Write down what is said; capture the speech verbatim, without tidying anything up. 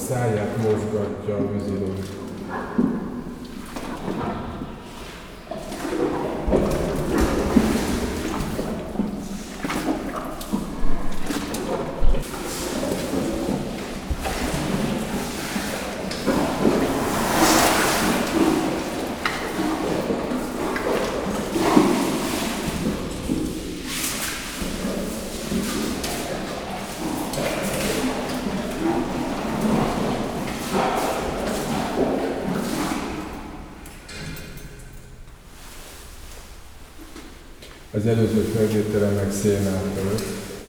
száját mozgatja a víziló. Az előző felvételen meg szénát előtt